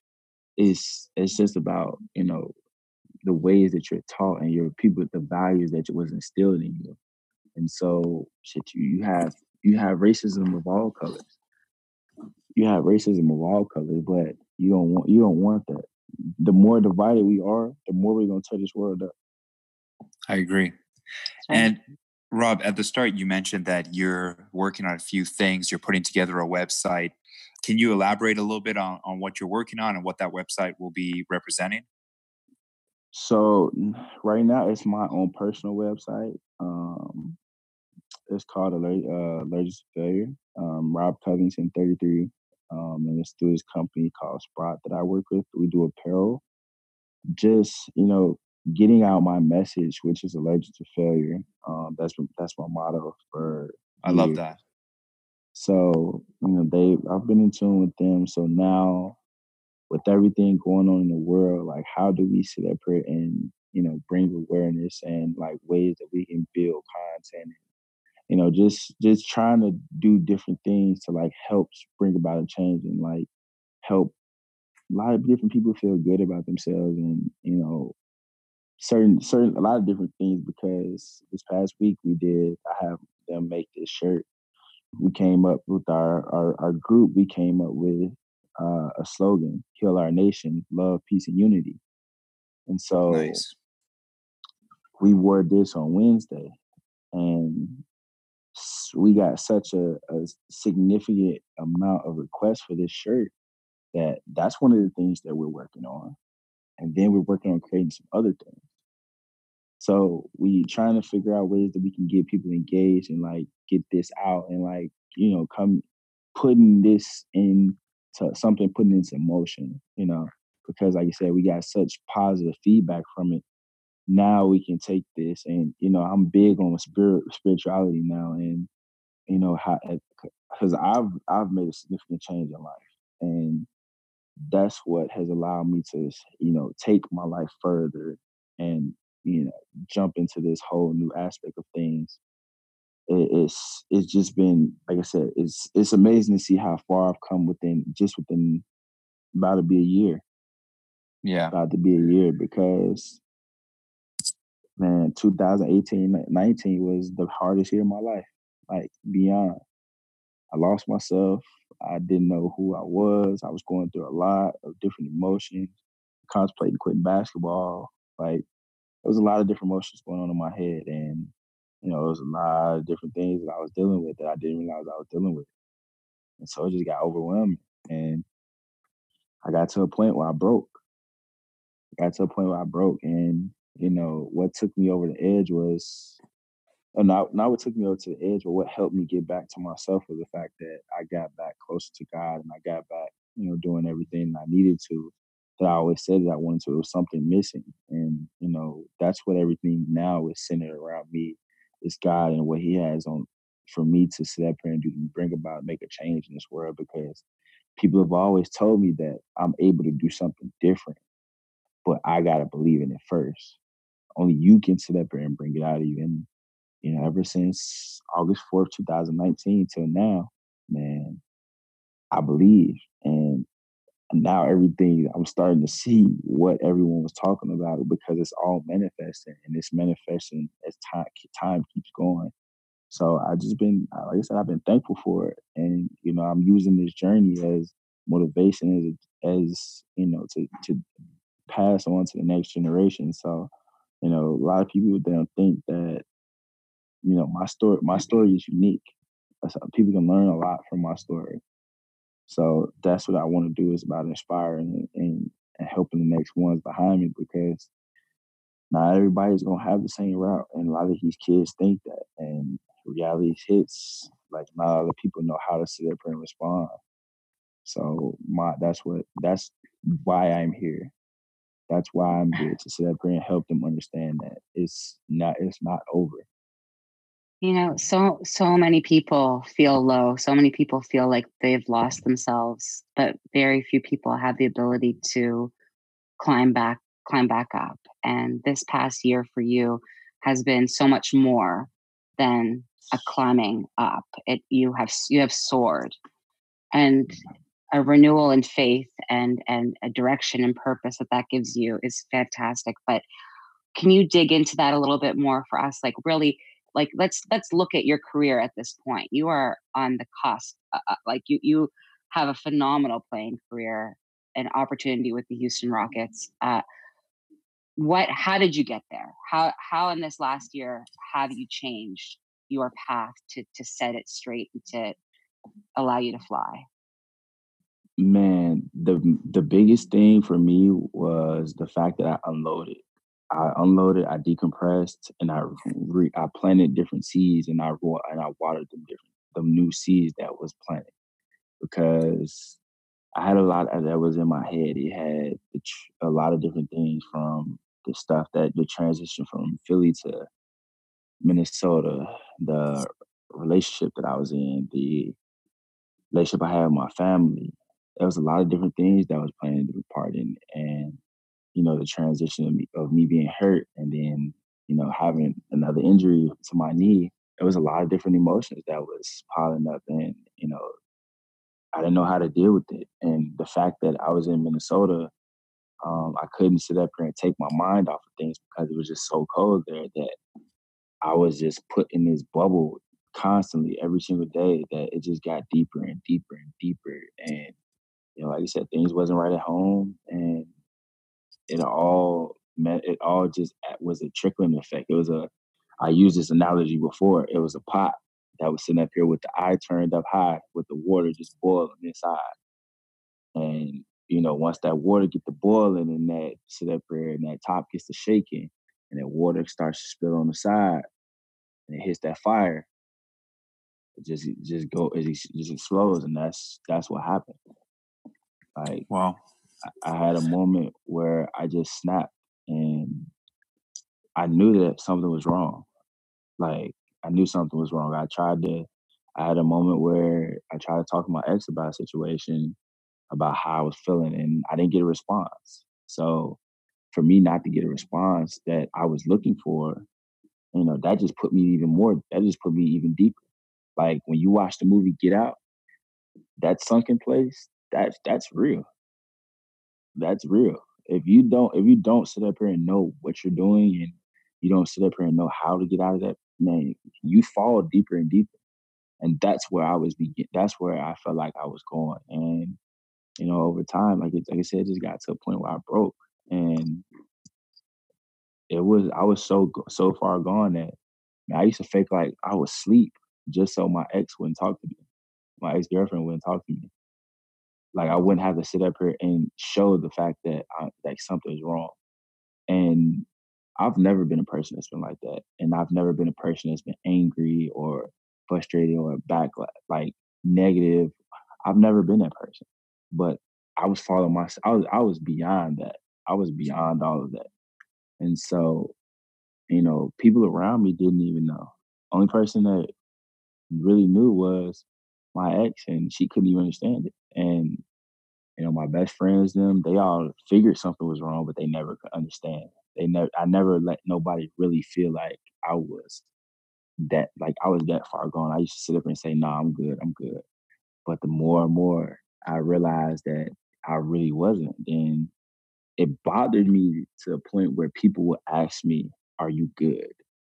it's just about, the ways that you're taught and your people, the values that was instilled in you. And so shit, you have racism of all colors. You have racism of all colors, but you don't want that. The more divided we are, the more we're gonna tear this world up. I agree. Right. And Rob, at the start, you mentioned that you're working on a few things. You're putting together a website. Can you elaborate a little bit on what you're working on and what that website will be representing? So right now, it's my own personal website. It's called Allergic to Failure. Rob Covington, 33, and it's through this company called Sprott that I work with. We do apparel. Just getting out my message, which is allergic to failure. That's my motto for I love years. that. So I've been in tune with them. So now, with everything going on in the world, like how do we sit up here and bring awareness and like ways that we can build content, just trying to do different things to like help bring about a change and like help a lot of different people feel good about themselves and certain a lot of different things. Because this past week I have them make this shirt. We came up with our group. We came up with a slogan: "Heal our nation, love, peace, and unity." And so Nice. we wore this on Wednesday, and we got such a significant amount of requests for this shirt that's one of the things that we're working on. And then we're working on creating some other things. So we trying to figure out ways that we can get people engaged and like get this out and like, come putting this into something, putting it into motion, because like I said, we got such positive feedback from it. Now we can take this and, I'm big on spirituality now. And, how, because I've made a significant change in life. And that's what has allowed me to, take my life further and, jump into this whole new aspect of things. It's just been, like I said, it's amazing to see how far I've come within about to be a year. Yeah. About to be a year, because man, 2018, 19 was the hardest year of my life. Like beyond. I lost myself. I didn't know who I was. I was going through a lot of different emotions, contemplating quitting basketball. Like, there was a lot of different emotions going on in my head. And, there was a lot of different things that I was dealing with that I didn't realize I was dealing with. And so it just got overwhelming. And I got to a point where I broke. And, what took me over the edge was not what took me over to the edge, but what helped me get back to myself was the fact that I got back closer to God and I got back, doing everything I needed to, that I always said that I wanted to. It was something missing. And, that's what everything now is centered around me it's God and what He has on for me to sit up here and make a change in this world, because people have always told me that I'm able to do something different, but I gotta believe in it first. Only you can sit up here and bring it out of you. And ever since August 4th, 2019 till now, man, I believe. And now everything, I'm starting to see what everyone was talking about, because it's all manifesting, and it's manifesting as time keeps going. So I just been, like I said, I've been thankful for it, and I'm using this journey as motivation, as to pass on to the next generation. So a lot of people, they don't think that my story is unique. People can learn a lot from my story. So that's what I want to do, is about inspiring and helping the next ones behind me, because not everybody's gonna have the same route, and a lot of these kids think that, and reality hits. Like, not a lot of people know how to sit there and respond. So that's why I'm here. That's why I'm here, to sit up here and help them understand that it's not over. So many people feel low. So many people feel like they've lost themselves, but very few people have the ability to climb back, climb back up. And this past year for you has been so much more than a climbing up. You have soared, and a renewal in faith and a direction and purpose that gives you is fantastic. But can you dig into that a little bit more for us? Like, really, like, let's look at your career at this point. You are on the cusp. Like, you have a phenomenal playing career, an opportunity with the Houston Rockets. How did you get there? How in this last year have you changed your path to set it straight and to allow you to fly? Man, the biggest thing for me was the fact that I unloaded. I decompressed, and I planted different seeds, and I watered the new seeds that was planted, because I had a lot that was in my head. It had a lot of different things, from the transition from Philly to Minnesota, the relationship that I was in, the relationship I had with my family. There was a lot of different things that was playing a different part in it. And the transition of me being hurt, and then having another injury to my knee. There was a lot of different emotions that was piling up, and I didn't know how to deal with it. And the fact that I was in Minnesota, I couldn't sit up here and take my mind off of things, because it was just so cold there, that I was just put in this bubble constantly every single day, that it just got deeper and deeper and deeper. And like you said, things wasn't right at home, and it all just was a trickling effect. I used this analogy before. It was a pot that was sitting up here with the eye turned up high, with the water just boiling inside. And once that water get to boiling, and that sit up here and that top gets to shaking, and that water starts to spill on the side, and it hits that fire, it just explodes. And that's what happened. Like, Wow. I had a moment where I just snapped, and I knew that something was wrong. Like, I knew something was wrong. I had a moment where I tried to talk to my ex about a situation, about how I was feeling, and I didn't get a response. So for me not to get a response that I was looking for, that just put me even deeper. Like, when you watch the movie Get Out, that sunken place, that's real. That's real. If you don't sit up here and know what you're doing, and you don't sit up here and know how to get out of that, man, you fall deeper and deeper. And that's where I felt like I was going. And over time, like I said, it just got to a point where I broke, and I was so far gone that, man, I used to fake like I was asleep, just so my ex wouldn't talk to me. My ex girlfriend wouldn't talk to me. Like, I wouldn't have to sit up here and show the fact that something's wrong. And I've never been a person that's been like that, and I've never been a person that's been angry or frustrated or like negative. I've never been that person, but I was following my. I was beyond that. I was beyond all of that, and so people around me didn't even know. Only person that really knew was my ex, and she couldn't even understand it. And my best friends, them, they all figured something was wrong, but they never could understand. I never let nobody really feel like I was I was that far gone. I used to sit up and say, "Nah, I'm good, I'm good." But the more and more I realized that I really wasn't, then it bothered me to a point where people would ask me, "Are you good?"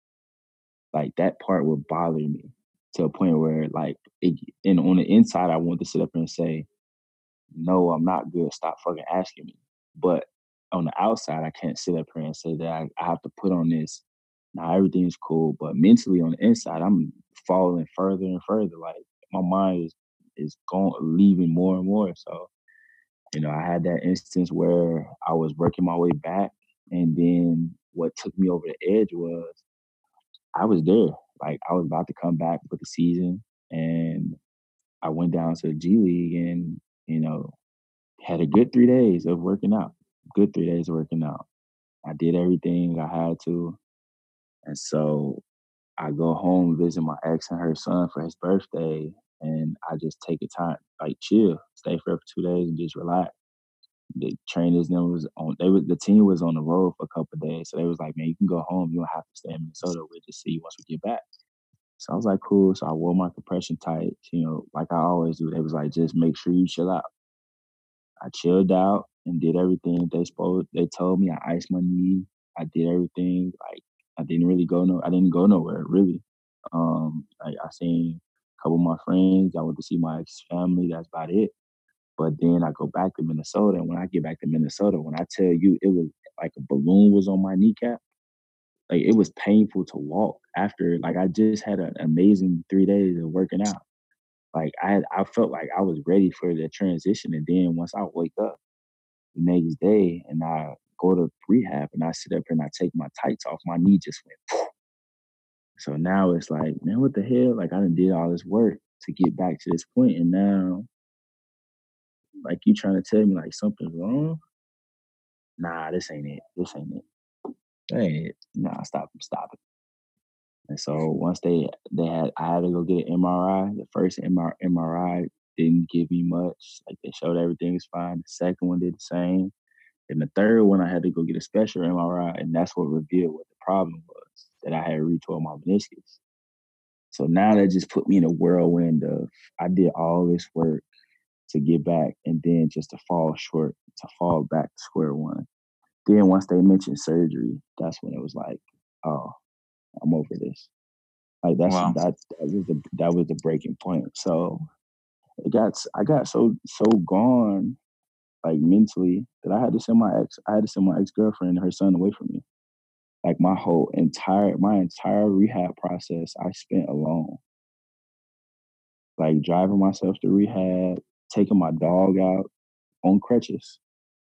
Like that part would bother me to a point where and on the inside I wanted to sit up and say, "No, I'm not good. Stop fucking asking me." But on the outside, I can't sit up here and say that I have to put on this. Now everything's cool, but mentally on the inside, I'm falling further and further. Like my mind is going leaving more and more. So I had that instance where I was working my way back, and then what took me over the edge was I was there. Like I was about to come back for the season, and I went down to the G League, and had a good 3 days of working out. Good 3 days of working out. I did everything I had to, and so I go home, visit my ex and her son for his birthday, and I just take a time, like chill, stay for 2 days and just relax. The trainers them was on. The team was on the road for a couple of days, so they was like, "Man, you can go home. You don't have to stay in Minnesota. We'll just see you once we get back." So I was like, "Cool." So I wore my compression tights, like I always do. They was like, "Just make sure you chill out." I chilled out and did everything they told me. I iced my knee. I did everything. Like I didn't go nowhere really. Like I seen a couple of my friends. I went to see my ex family. That's about it. But then I go back to Minnesota, and when I get back to Minnesota, when I tell you it was like a balloon was on my kneecap, like it was painful to walk after. Like I just had an amazing 3 days of working out. Like I felt like I was ready for the transition, and then once I wake up the next day and I go to rehab and I sit up and I take my tights off, my knee just went. So now it's like, man, what the hell? Like I done did all this work to get back to this point, and now like you trying to tell me like something's wrong? Nah, this ain't it. This ain't it. That ain't it. Nah, stop it. And so once I had to go get an MRI. The first MRI didn't give me much. Like they showed everything was fine. The second one did the same. And the third one, I had to go get a special MRI, and that's what revealed what the problem was, that I had retore my meniscus. So now that just put me in a whirlwind of I did all this work to get back, and then just to fall short, to fall back to square one. Then once they mentioned surgery, that's when it was like, oh, I'm over this. Like Wow. that was the breaking point. So I got so gone like mentally that I had to send my ex girlfriend and her son away from me. Like my entire rehab process I spent alone. Like driving myself to rehab, taking my dog out on crutches.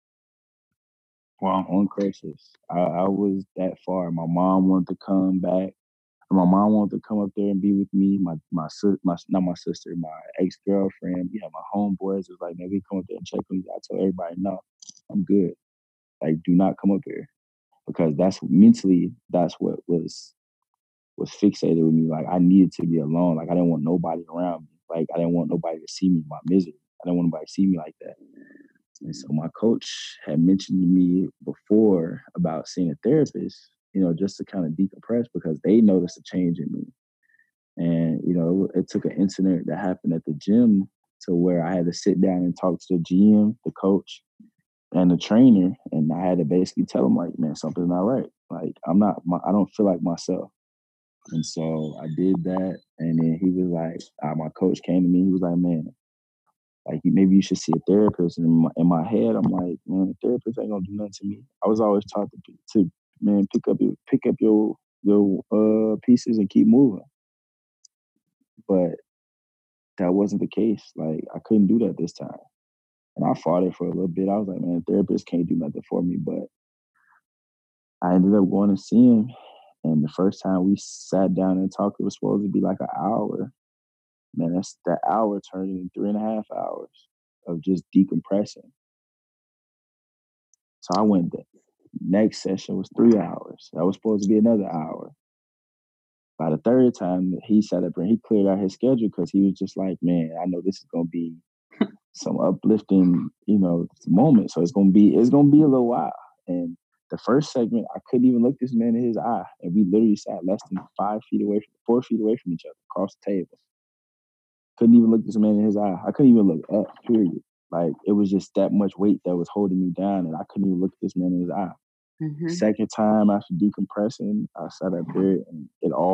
Wow. On crutches. I was that far. My mom wanted to come back. My mom wanted to come up there and be with me. My not my sister, my ex girlfriend. Yeah, my homeboys was like, man, we come up there and check on you. I told everybody, no, I'm good. Like, do not come up here, because that's what was fixated with me. Like I needed to be alone. Like I didn't want nobody around me. Like I didn't want nobody to see me in my misery. I didn't want nobody to see me like that. And so my coach had mentioned to me before about seeing a therapist, just to kind of decompress, because they noticed a change in me. And it took an incident that happened at the gym to where I had to sit down and talk to the GM, the coach, and the trainer, and I had to basically tell him like, man, something's not right. Like I don't feel like myself. And so I did that, and then he was like, my coach came to me. He was like, man, like maybe you should see a therapist. And in my head, I'm like, man, a therapist ain't gonna do nothing to me. I was always taught to man, pick up your pieces and keep moving. But that wasn't the case. Like I couldn't do that this time. And I fought it for a little bit. I was like, man, a therapist can't do nothing for me. But I ended up going to see him. And the first time we sat down and talked, it was supposed to be like an hour. Man, that hour turned into 3.5 hours of just decompressing. So I went, the next session was 3 hours. That was supposed to be another hour. By the third time, he sat up and he cleared out his schedule because he was just like, man, I know this is gonna be some uplifting, moment. So it's gonna be a little while. And the first segment, I couldn't even look this man in his eye, and we literally sat less than 4 feet away from each other across the table. Couldn't even look this man in his eye. I couldn't even look up. Period. Like it was just that much weight that was holding me down, and I couldn't even look this man in his eye. Mm-hmm. Second time after decompressing, I sat up there, and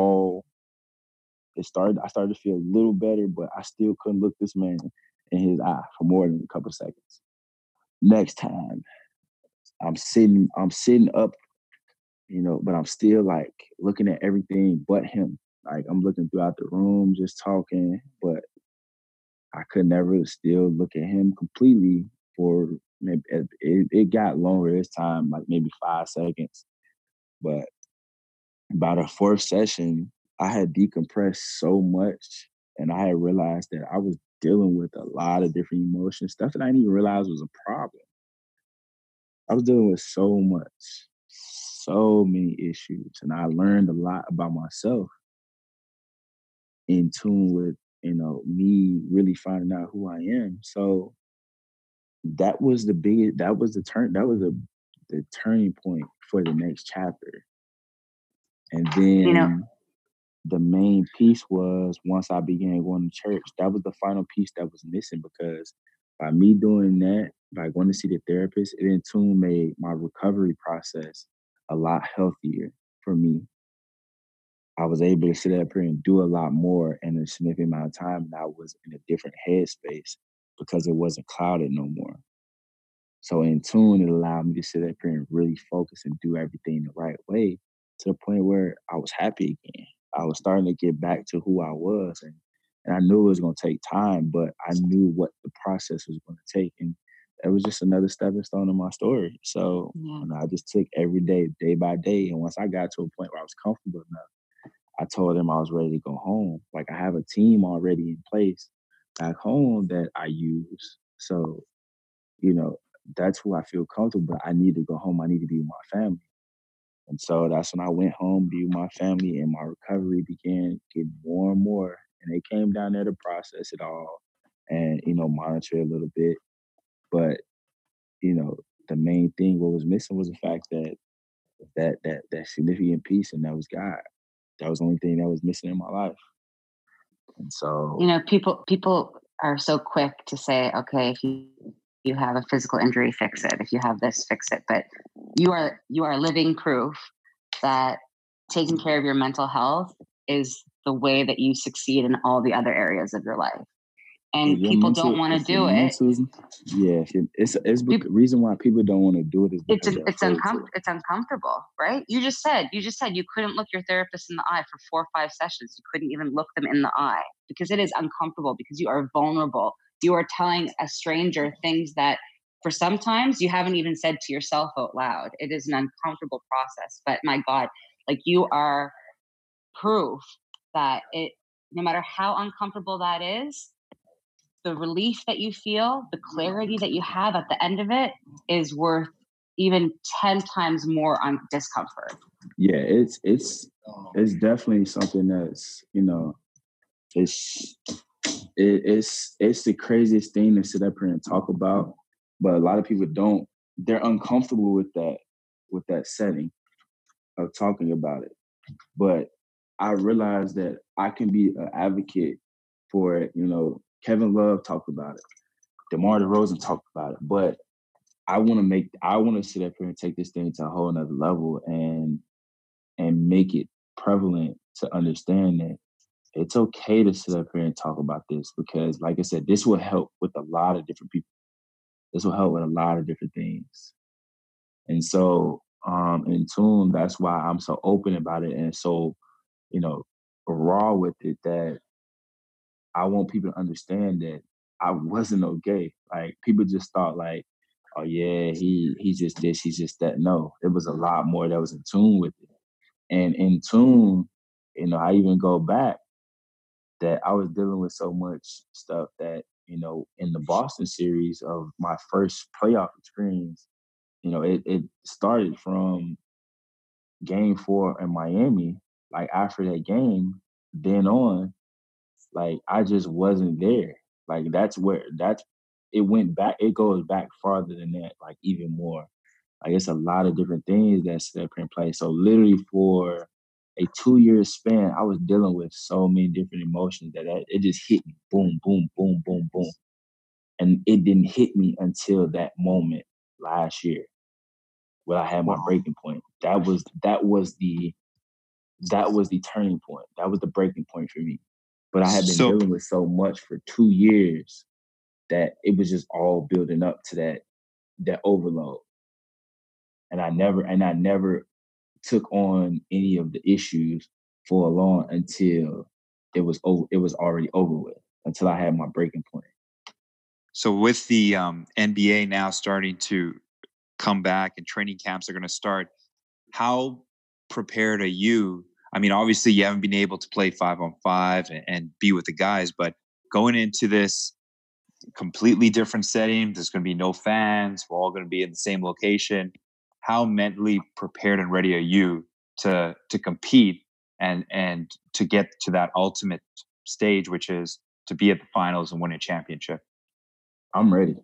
I started to feel a little better, but I still couldn't look this man in his eye for more than a couple of seconds. Next time, I'm sitting up, but I'm still like looking at everything but him. Like I'm looking throughout the room, just talking, but I could never still look at him completely for maybe it got longer this time, like maybe 5 seconds. But by the fourth session, I had decompressed so much, and I had realized that I was dealing with a lot of different emotions, stuff that I didn't even realize was a problem. I was dealing with so much, so many issues, and I learned a lot about myself in tune with, me really finding out who I am. So that was the turning point for the next chapter. And then the main piece was once I began going to church, that was the final piece that was missing, because by me doing that, by going to see the therapist, it in tune made my recovery process a lot healthier for me. I was able to sit up here and do a lot more in a significant amount of time, and I was in a different headspace because it wasn't clouded no more. So in tune, it allowed me to sit up here and really focus and do everything the right way, to the point where I was happy again. I was starting to get back to who I was, and I knew it was going to take time, but I knew what the process was going to take, and it was just another stepping stone in my story. So I just took every day, day by day, and once I got to a point where I was comfortable enough, I told them I was ready to go home. Like I have a team already in place back home that I use. So, that's who I feel comfortable, but I need to go home. I need to be with my family. And so that's when I went home, be with my family, and my recovery began getting more and more. And they came down there to process it all and, monitor it a little bit. But, the main thing, what was missing was the fact that significant piece, and that was God. That was the only thing that was missing in my life. And so, people are so quick to say, okay, if you have a physical injury, fix it. If you have this, fix it. But you are living proof that taking care of your mental health is the way that you succeed in all the other areas of your life. And people don't want to do it. Yeah, it's the reason why people don't want to do it is because it's uncomfortable, right? You just said you couldn't look your therapist in the eye for 4 or 5 sessions. You couldn't even look them in the eye because it is uncomfortable, because you are vulnerable. You are telling a stranger things that for sometimes you haven't even said to yourself out loud. It is an uncomfortable process, but my God, like you are proof that no matter how uncomfortable that is, the relief that you feel, the clarity that you have at the end of it is worth even 10 times more on discomfort. Yeah, it's definitely something that's, it's the craziest thing to sit up here and talk about, but a lot of people don't. They're uncomfortable with that setting of talking about it. But I realized that I can be an advocate for it. Kevin Love talked about it. DeMar DeRozan talked about it. But I want to sit up here and take this thing to a whole nother level and make it prevalent to understand that it's okay to sit up here and talk about this, because like I said, this will help with a lot of different people. This will help with a lot of different things. And so in tune, that's why I'm so open about it and so, raw with it, that I want people to understand that I wasn't okay. Like people just thought like, oh yeah, he's just this, he's just that. No, it was a lot more that was in tune with it. And in tune, I even go back that I was dealing with so much stuff that, in the Boston series of my first playoff experience, it started from game 4 in Miami, like after that game, then on, like I just wasn't there. Like it went back. It goes back farther than that. Like even more. Like it's a lot of different things that sit up in play. So literally for a 2-year span, I was dealing with so many different emotions that it just hit me. Boom, boom, boom, boom, boom. And it didn't hit me until that moment last year when I had my breaking point. That was the turning point. That was the breaking point for me. But I had been dealing with so much for 2 years that it was just all building up to that overload. And I never took on any of the issues for long until it was already over with, until I had my breaking point. So with the NBA now starting to come back and training camps are going to start, how prepared are you? I mean, obviously you haven't been able to play 5-on-5 and be with the guys, but going into this completely different setting, there's going to be no fans. We're all going to be in the same location. How mentally prepared and ready are you to compete and to get to that ultimate stage, which is to be at the finals and win a championship? I'm ready.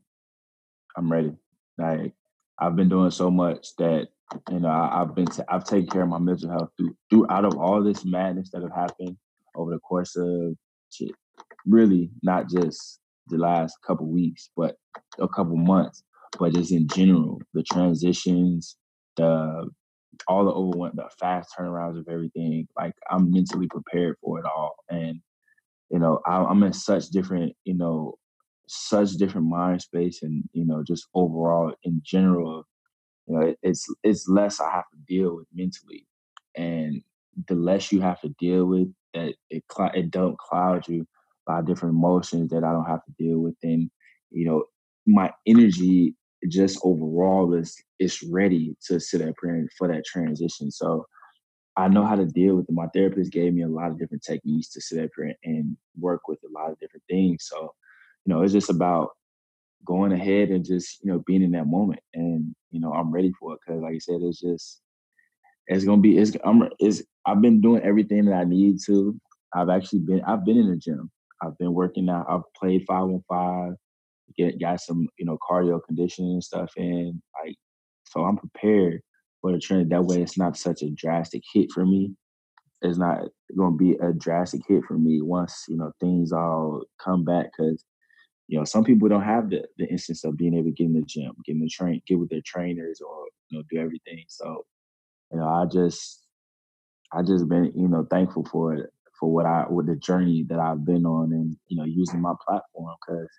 Like I've been doing so much that I've taken care of my mental health throughout of all this madness that have happened over the course of really not just the last couple weeks, but a couple months, but just in general, the transitions, all the overwhelm, the fast turnarounds of everything. Like I'm mentally prepared for it all, and I'm in such different mind space, and just overall in general, it's less I have to deal with mentally, and the less you have to deal with, that it don't cloud you by different emotions that I don't have to deal with. And my energy just overall is ready to sit up here for that transition. So I know how to deal with it. My therapist gave me a lot of different techniques to sit up here and work with a lot of different things. So it's just about going ahead and just being in that moment, and I'm ready for it, because like I said, I've been doing everything that I need to. I've been in the gym. I've been working out. I've played 5-on-5, got some cardio conditioning and stuff in, like, so I'm prepared for the trend. That way it's not such a drastic hit for me. It's not going to be a drastic hit for me once things all come back, because some people don't have the instance of being able to get in the gym, get with their trainers, or do everything. So I just been thankful for it, for with the journey that I've been on, and using my platform, because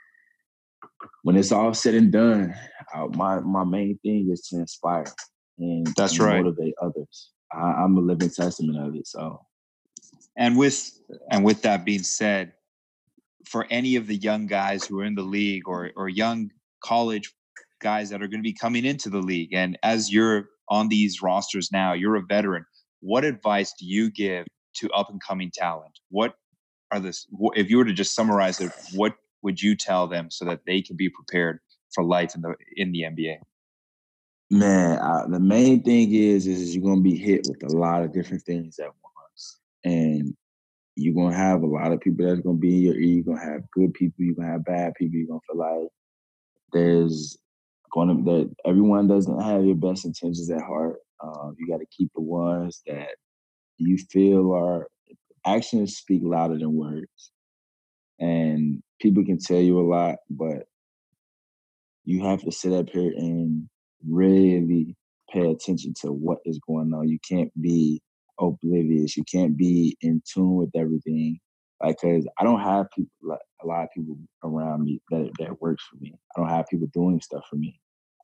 when it's all said and done, my main thing is to inspire and That's right. Motivate others. I'm a living testament of it. So, and with that being said, for any of the young guys who are in the league, or young college guys that are going to be coming into the league, and as you're on these rosters now, you're a veteran, what advice do you give to up and coming talent? If you were to just summarize it, what would you tell them so that they can be prepared for life in the NBA? Man, the main thing is you're going to be hit with a lot of different things at once, and you're going to have a lot of people that's going to be in your ear. You're going to have good people. You're going to have bad people. You're going to feel like that everyone doesn't have your best intentions at heart. You got to keep the ones that you feel are actions speak louder than words. And people can tell you a lot, but you have to sit up here and really pay attention to what is going on. You can't be oblivious. You can't be in tune with everything. Like, cause I don't have a lot of people around me that works for me. I don't have people doing stuff for me.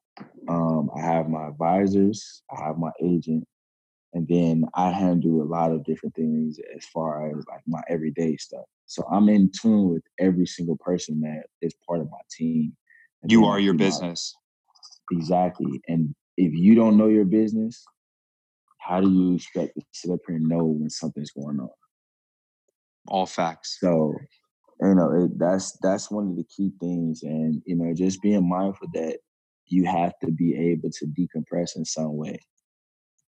I have my advisors, I have my agent, and then I handle a lot of different things as far as like my everyday stuff. So I'm in tune with every single person that is part of my team. You are your business. Exactly. And if you don't know your business, how do you expect to sit up here and know when something's going on? All facts. So, that's one of the key things. And, just being mindful that you have to be able to decompress in some way.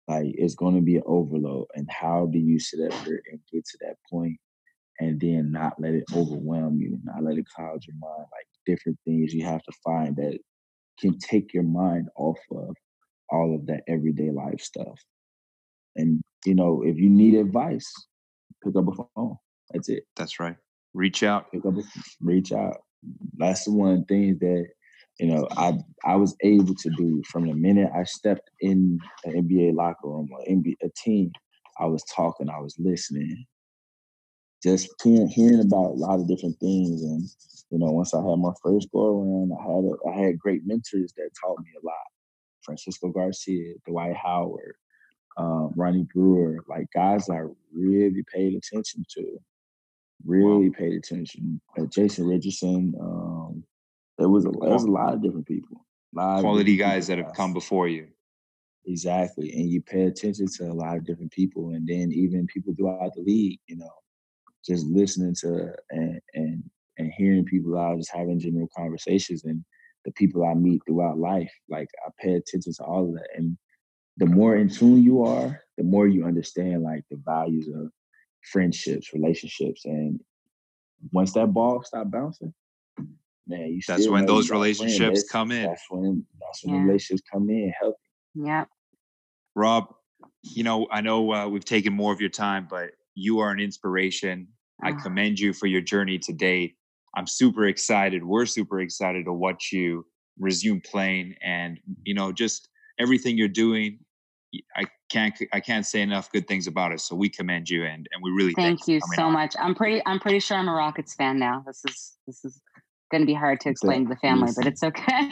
Like, it's going to be an overload. And how do you sit up there and get to that point and then not let it overwhelm you, not let it cloud your mind? Like, different things you have to find that can take your mind off of all of that everyday life stuff. And, if you need advice, pick up a phone. That's it. That's right. Reach out. Reach out. That's the one thing that, I was able to do from the minute I stepped in an NBA locker room or a team. I was talking, I was listening, just hearing about a lot of different things. And, once I had my first go around, I had great mentors that taught me a lot. Francisco Garcia, Dwight Howard, Ronnie Brewer, like guys I really paid attention to. Paid attention. Jason Richardson. There was a lot of different people. Quality guys that have come before you. Exactly. And you pay attention to a lot of different people, and then even people throughout the league, just listening to and hearing people out, just having general conversations, and the people I meet throughout life. Like, I pay attention to all of that. And the more in tune you are, the more you understand like the values of friendships, relationships. And once that ball stop bouncing, man, that's when those relationships come in. That's when the relationships come in healthy. Yeah. Rob, I know we've taken more of your time, but you are an inspiration. I commend you for your journey to date. I'm super excited. We're super excited to watch you resume playing, and just everything you're doing. I can't say enough good things about it. So we commend you, and we really thank you so much. I'm pretty sure I'm a Rockets fan now. This is going to be hard to explain to the family, but it's okay.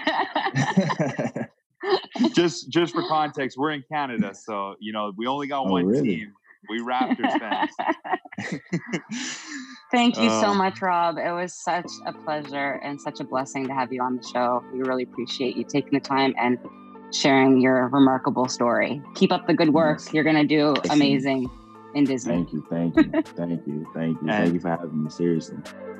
just for context, we're in Canada, so we only got one team. We Raptors fans. Thank you so much, Rob. It was such a pleasure and such a blessing to have you on the show. We really appreciate you taking the time and sharing your remarkable story. Keep up the good work. You're going to do amazing in Disney. Thank you. Thank you for having me. Seriously.